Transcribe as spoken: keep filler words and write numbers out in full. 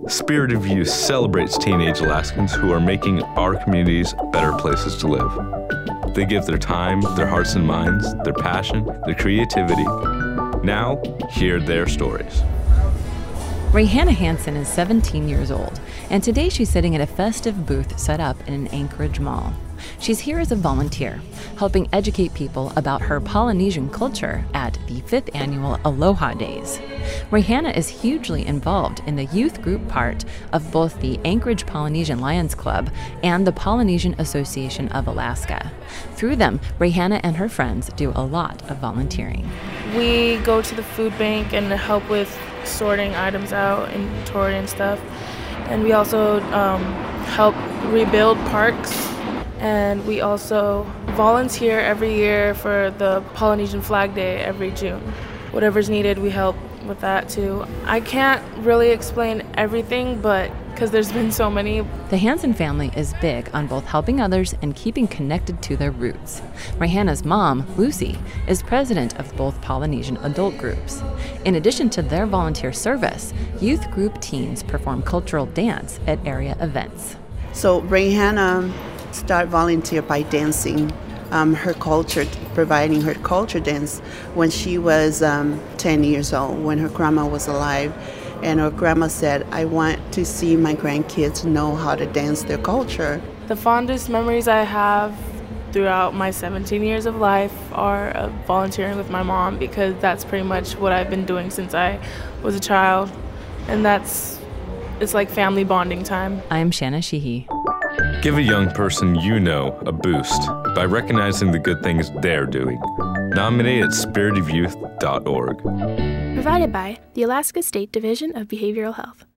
Spirit of Youth celebrates teenage Alaskans who are making our communities better places to live. They give their time, their hearts and minds, their passion, their creativity. Now, hear their stories. Rayhanna Hansen is seventeen years old, and today she's sitting at a festive booth set up in an Anchorage mall. She's here as a volunteer, helping educate people about her Polynesian culture at the fifth annual Aloha Days. Rayhanna is hugely involved in the youth group part of both the Anchorage Polynesian Lions Club and the Polynesian Association of Alaska. Through them, Rayhanna and her friends do a lot of volunteering. We go to the food bank and help with sorting items out, inventory and stuff. And we also um, help rebuild parks. And we also volunteer every year for the Polynesian Flag Day every June. Whatever's needed, we help with that too. I can't really explain everything, but because there's been so many. The Hansen family is big on both helping others and keeping connected to their roots. Rayhanna's mom, Lucy, is president of both Polynesian adult groups. In addition to their volunteer service, youth group teens perform cultural dance at area events. So Rayhanna started volunteer by dancing um, her culture, providing her culture dance when she was um, ten years old, when her grandma was alive. And her grandma said, I want to see my grandkids know how to dance their culture. The fondest memories I have throughout my seventeen years of life are of volunteering with my mom, because that's pretty much what I've been doing since I was a child. And that's, it's like family bonding time. I'm Shanna Sheehy. Give a young person you know a boost by recognizing the good things they're doing. Nominate at spirit of youth dot org. Provided by the Alaska State Division of Behavioral Health.